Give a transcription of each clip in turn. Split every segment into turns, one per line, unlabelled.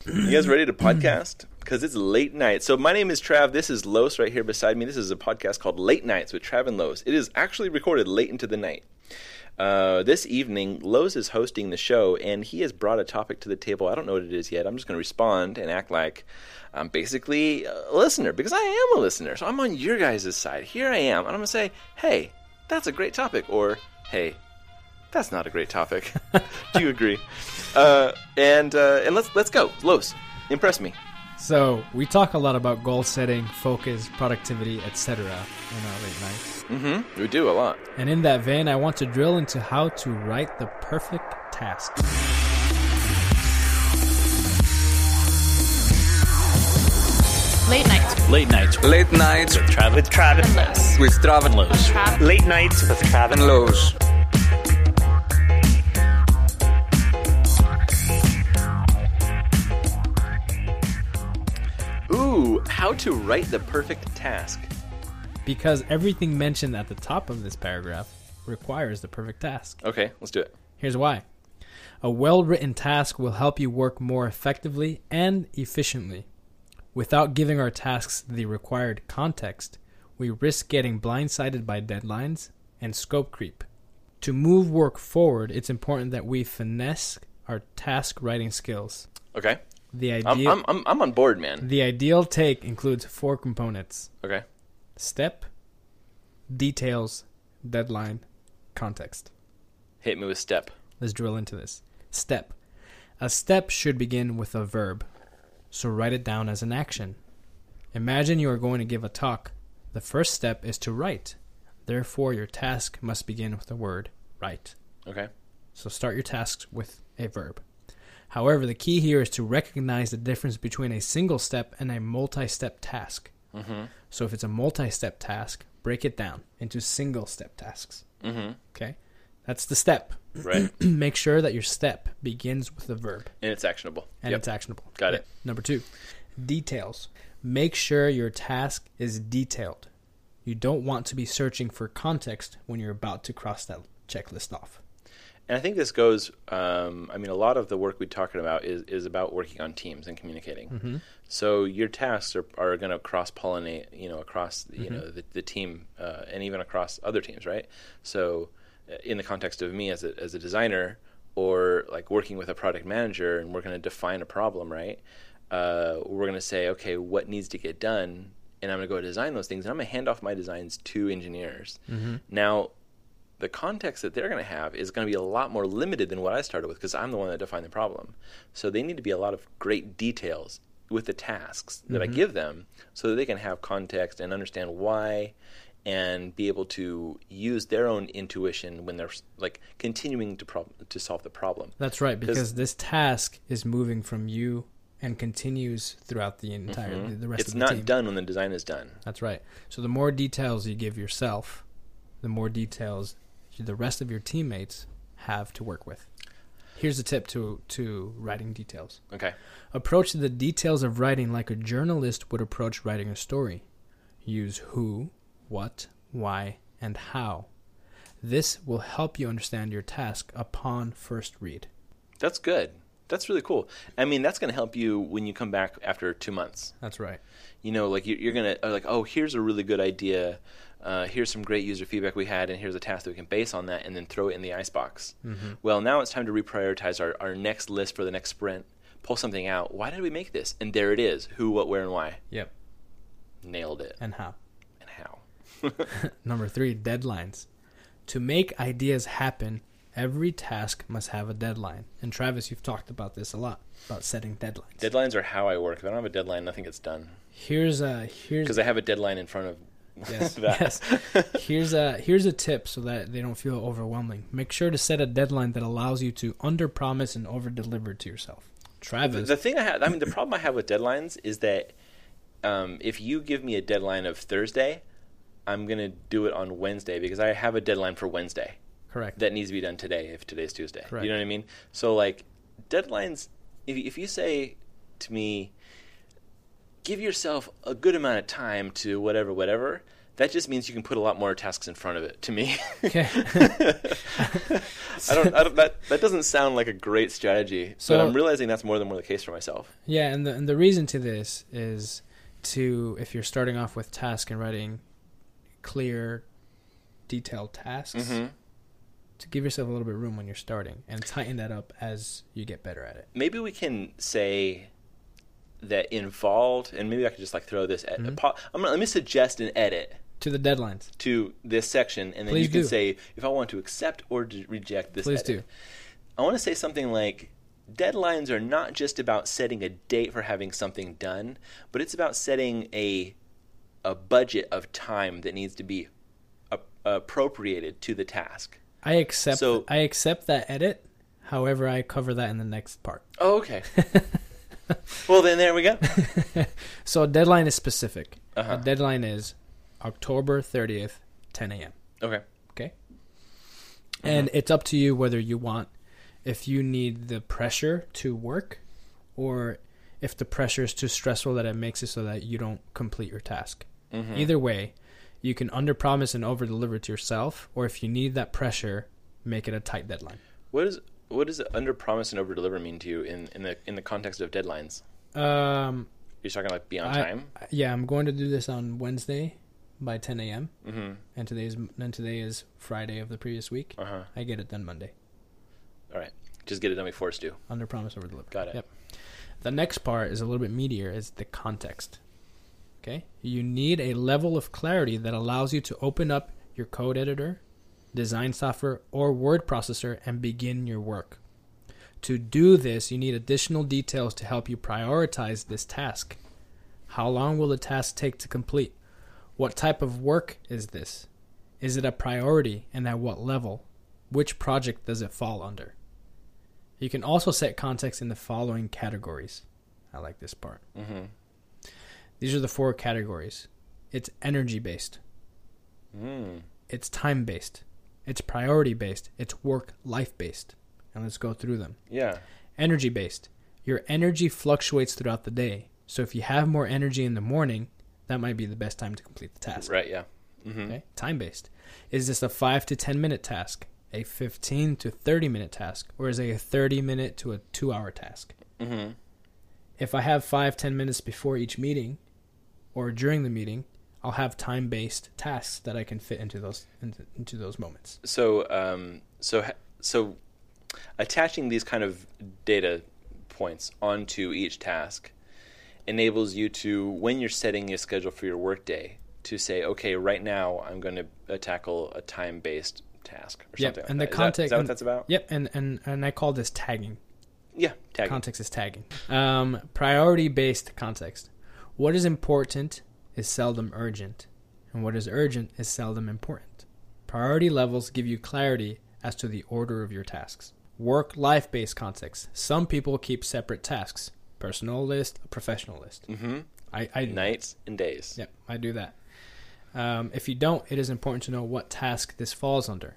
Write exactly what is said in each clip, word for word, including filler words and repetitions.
You guys ready to podcast? Because it's late night. So my name is Trav. This is Los right here beside me. This is a podcast called Late Nights with Trav and Los. It is actually recorded late into the night. Uh, this evening, Los is hosting the show, and he has brought a topic to the table. I don't know what it is yet. I'm just going to respond and act like I'm basically a listener, because I am a listener. So I'm on your guys' side. Here I am. And I'm going to say, hey, that's a great topic. Or, hey, that's not a great topic. Do you agree? Uh, and uh, and let's let's go. Los, impress me.
So we talk a lot about goal setting, focus, productivity, et cetera in our late nights.
Mm-hmm. We do a lot.
And in that vein, I want to drill into how to write the perfect task.
Late nights.
Late nights.
Late nights
with Trav.
With Trav and
Los.
with Trav and Los.
Trav.
Late nights with Trav
And Los.
Ooh, how to write the perfect task.
Because everything mentioned at the top of this paragraph requires the perfect task.
Okay, let's do it.
Here's why. A well-written task will help you work more effectively and efficiently. Without giving our tasks the required context, we risk getting blindsided by deadlines and scope creep. To move work forward, it's important that we finesse our task writing skills.
Okay.
The
I'm,
ideal,
I'm, I'm, I'm on board, man.
the ideal take includes four components:
Okay.
step, details, deadline, context.
Hit me with step.
Let's drill into this. Step. A step should begin with a verb, so write it down as an action. Imagine you are going to give a talk. The first step is to write. Therefore, your task must begin with the word write.
Okay.
So start your tasks with a verb. However, the key here is to recognize the difference between a single step and a multi-step task.
Mm-hmm.
So if it's a multi-step task, break it down into single-step tasks.
Mm-hmm.
Okay? That's the step.
Right.
Make sure that your step begins with the verb.
And it's actionable.
And
Yep.
it's actionable.
Got
Yep.
it.
Number two, details. Make sure your task is detailed. You don't want to be searching for context when you're about to cross that checklist off.
And I think this goes, um, I mean, a lot of the work we're talking about is, is about working on teams and communicating.
Mm-hmm.
So your tasks are, are going to cross-pollinate, you know, across, you
Mm-hmm.
know, the, the team uh, and even across other teams, right? So uh, in the context of me as a, as a designer or like working with a product manager and we're going to define a problem, right? Uh, we're going to say, okay, what needs to get done? And I'm going to go design those things and I'm going to hand off my designs to engineers.
Mm-hmm.
Now, the context that they're going to have is going to be a lot more limited than what I started with because I'm the one that defined the problem. So they need to be a lot of great details with the tasks that
Mm-hmm.
I give them so that they can have context and understand why and be able to use their own intuition when they're like continuing to prob- to solve the problem.
That's right, because
'Cause-
this task is moving from you and continues throughout the entire,
Mhm.
the, the rest
It's
of the
not
team.
done when the design is done.
That's right. So the more details you give yourself, the more details the rest of your teammates have to work with. Here's a tip to, to writing details.
Okay.
Approach the details of writing like a journalist would approach writing a story. Use who, what, why, and how. This will help you understand your task upon first read.
That's good. That's really cool. I mean, that's going to help you when you come back after two months.
That's right.
You know, like you- you're going to, like, oh, here's a really good idea. Uh, here's some great user feedback we had, and here's a task that we can base on that and then throw it in the icebox.
Mm-hmm.
Well, now it's time to reprioritize our, our next list for the next sprint, pull something out. Why did we make this? And there it is. Who, what, where, and why.
Yep.
Nailed it.
And how.
And how.
Number three, deadlines. To make ideas happen, every task must have a deadline. And Travis, you've talked about this a lot, about setting deadlines.
Deadlines are how I work. If I don't have a deadline, nothing gets done.
Here's a here's
Because I have a deadline in front of
yes,
that.
yes. Here's a here's a tip so that they don't feel overwhelming. Make sure to set a deadline that allows you to underpromise and overdeliver to yourself. Travis,
The thing I have, I mean, the problem I have with deadlines is that um, if you give me a deadline of Thursday, I'm going to do it on Wednesday because I have a deadline for Wednesday.
correct.
That needs to be done today if today's Tuesday.
Correct.
You know what I mean? So, like, deadlines, if, if you say to me, give yourself a good amount of time to whatever, whatever, That just means you can put a lot more tasks in front of it, to me.
Okay.
I don't, I don't that, that doesn't sound like a great strategy,
So-
but I'm realizing that's more than more the case for myself.
Yeah, and the and the reason to this is to, if you're starting off with task and writing clear, detailed tasks,
hmm
to give yourself a little bit of room when you're starting and tighten that up as you get better at it.
Maybe we can say that involved, and maybe I could just like throw this. At,
Mhm.
po- I'm gonna, let me suggest an edit
To the deadlines.
to this section, and then
Please
you can
do.
say if I want to accept or to reject this.
Please
edit.
do.
I want to say something like, deadlines are not just about setting a date for having something done, but it's about setting a a budget of time that needs to be a, appropriated to the task.
I accept
So-
I accept that edit. However, I cover that in the next part.
Oh, okay. Well, then there we go.
So a deadline is specific.
Uh-huh.
A deadline is October thirtieth, ten a.m.
Okay.
Okay? And it's up to you whether you want, if you need the pressure to work, or if the pressure is too stressful that it makes it so that you don't complete your task.
Mhm.
Either way, you can underpromise and overdeliver to yourself, or if you need that pressure, make it a tight deadline.
What is what does under promise and over deliver mean to you in, in the in the context of deadlines?
Um,
You're talking like be on
I-
time.
yeah, I'm going to do this on Wednesday by ten a.m.
Mm-hmm.
and today's and today is Friday of the previous week.
Uh huh.
I get it done Monday.
All right. Just get it done before it's due.
Under promise, over deliver.
Got it.
Yep. The next part is a little bit meatier. Is the context. Okay. You need a level of clarity that allows you to open up your code editor, design software, or word processor and begin your work. To do this, you need additional details to help you prioritize this task. How long will the task take to complete? What type of work is this? Is it a priority, and at what level? Which project does it fall under? You can also set context in the following categories. I like this part.
Mm-hmm.
These are the four categories. It's energy-based.
Mm.
It's time-based. It's priority-based. It's work-life-based. And let's go through them.
Yeah.
Energy-based. Your energy fluctuates throughout the day. So if you have more energy in the morning, that might be the best time to complete the task.
Right. Yeah. Mm-hmm.
Okay? Time-based. Is this a five to ten minute task, a fifteen to thirty minute task, or is it a thirty minute to a two hour task?
Mm-hmm.
If I have five, ten minutes before each meeting or during the meeting, I'll have time-based tasks that I can fit into those into, into those moments.
So, um, so, ha- so, attaching these kind of data points onto each task enables you to, when you're setting a schedule for your workday, to say, okay, right now I'm going to uh, tackle a time-based task or
Yep,
something. Like
and
that.
the
Is that-
context-
Is that what
and-
that's about?
Yep, and, and, and I call this tagging.
Yeah. Tagging.
Context is tagging. Um, priority-based context. What is important is seldom urgent, and what is urgent is seldom important. Priority levels give you clarity as to the order of your tasks. Work-life-based context. Some people keep separate tasks. Personal list, a professional list.
Mm-hmm.
I, I
Nights and days.
Yep, I do that. Um, if you don't, it is important to know what task this falls under.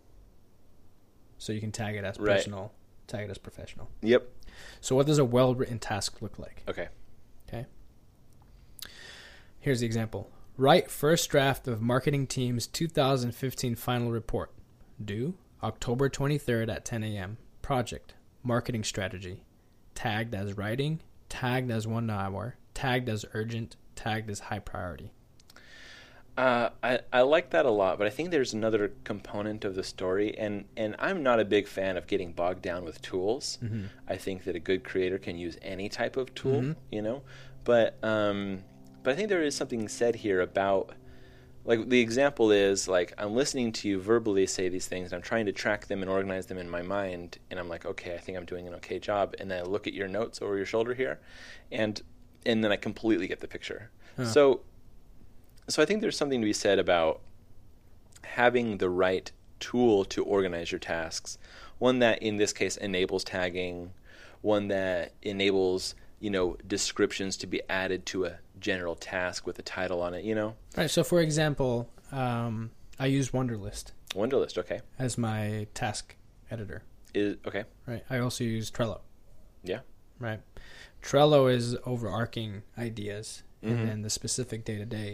So you can tag it as
Right.
personal, tag it as professional.
Yep.
So what does a well-written task look like?
Okay.
Okay. Here's the example. Write first draft of marketing team's two thousand fifteen final report. Due October twenty-third at ten a.m. Project. Marketing strategy. Tagged as writing. Tagged as one hour. Tagged as urgent. Tagged as high priority.
Uh, I, I like that a lot, but I think there's another component of the story, and, and I'm not a big fan of getting bogged down with tools.
Mm-hmm.
I think that a good creator can use any type of tool,
Mhm.
you know, but um, but I think there is something said here about, like, the example is, like, I'm listening to you verbally say these things, and I'm trying to track them and organize them in my mind, and I'm like, okay, I think I'm doing an okay job, and then I look at your notes over your shoulder here, and and then I completely get the picture.
Huh.
So. So I think there's something to be said about having the right tool to organize your tasks. One that, in this case, enables tagging. One that enables, you know, descriptions to be added to a general task with a title on it, you know?
Right. So, for example, um, I use Wunderlist
Wunderlist, okay.
as my task editor.
Is okay.
Right. I also use Trello.
Yeah.
Right. Trello is overarching ideas,
Mhm.
and then the specific day to day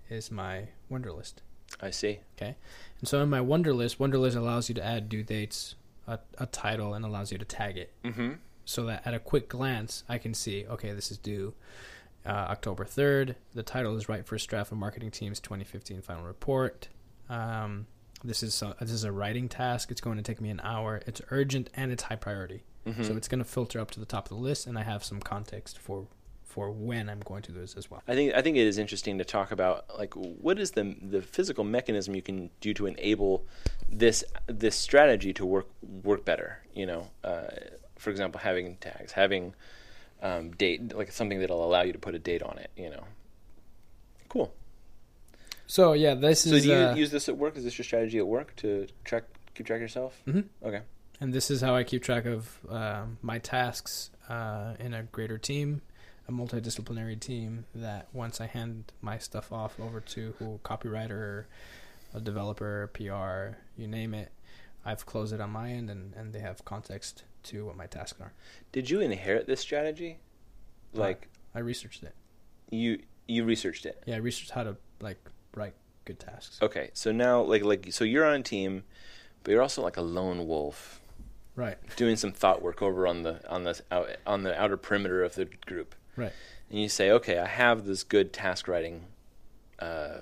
is my Wunderlist.
I see.
Okay. And so in my Wunderlist, Wunderlist allows you to add due dates, a, a title, and allows you to tag it.
Mm-hmm.
So that at a quick glance, I can see, okay, this is due uh, October third. The title is Write First Draft of Marketing Team's twenty fifteen Final Report. Um, this is uh, this is a writing task. It's going to take me an hour. It's urgent and it's high priority. Mm-hmm. So it's going to filter up to the top of the list, and I have some context for for when I'm going to do this as well.
I think I think it is interesting to talk about, like, what is the the physical mechanism you can do to enable this this strategy to work work better. You know, uh, for example, having tags, having um, date, like something that'll allow you to put a date on it. You know, cool.
So yeah, this
so
is.
So do you
uh,
use this at work? Is this your strategy at work to track keep track of yourself?
Mm-hmm.
Okay.
And this is how I keep track of uh, my tasks uh, in a greater team. A multidisciplinary team that once I hand my stuff off over to who copywriter, a developer, P R, you name it, I've closed it on my end and, and they have context to what my tasks are.
Did you inherit this strategy? Like
I researched it.
You you researched it.
Yeah, I researched how to like write good tasks.
Okay, so now like like so you're on a team, but you're also like a lone wolf.
Right.
Doing some thought work over on the on the out, on the outer perimeter of the group.
Right.
And you say, okay, I have this good task writing uh,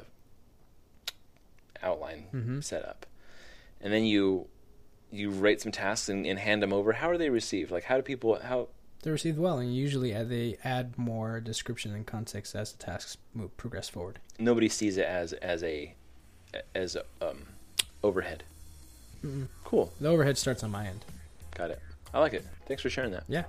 outline
mm-hmm.
set up, and then you you write some tasks and, and hand them over. How are they received? Like, how do people how
they're received well, and usually they add more description and context as the tasks move progress forward.
Nobody sees it as as a as a, um, overhead.
Mm-mm.
Cool.
The overhead starts on my end.
Got it. I like it. Thanks for sharing that.
Yeah.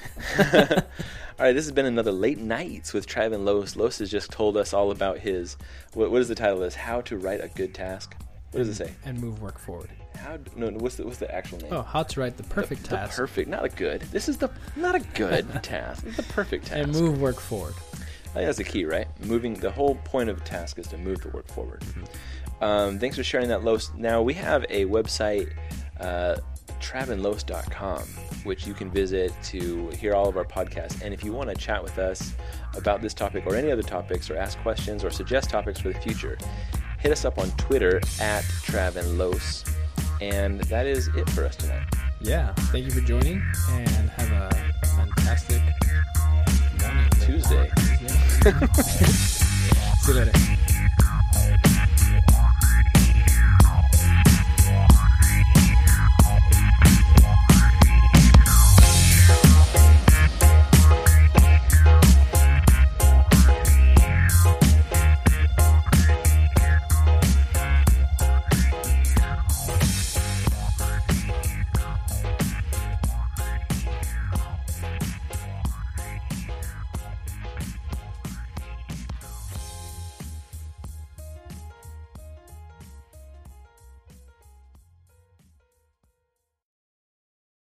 All right, this has been another Late Nights with Trav and Los. Los has just told us all about his, what, what is the title of this? How to Write a Good Task. What does it say?
And move work forward.
How? No, no what's the what's the actual name?
Oh, how to write the perfect
the,
task.
The perfect, not a good. This is the not a good task. It's the perfect task.
And move work forward.
I think that's the key, right? Moving. The whole point of a task is to move the work forward. Mm-hmm. Um, thanks for sharing that, Los. Now we have a website. Uh, trav and los dot com, which you can visit to hear all of our podcasts. And if you want to chat with us about this topic or any other topics, or ask questions or suggest topics for the future, hit us up on Twitter at Trav and Los. And that is it for us tonight.
Yeah, thank you for joining, and have a fantastic morning.
Tuesday.
See you later.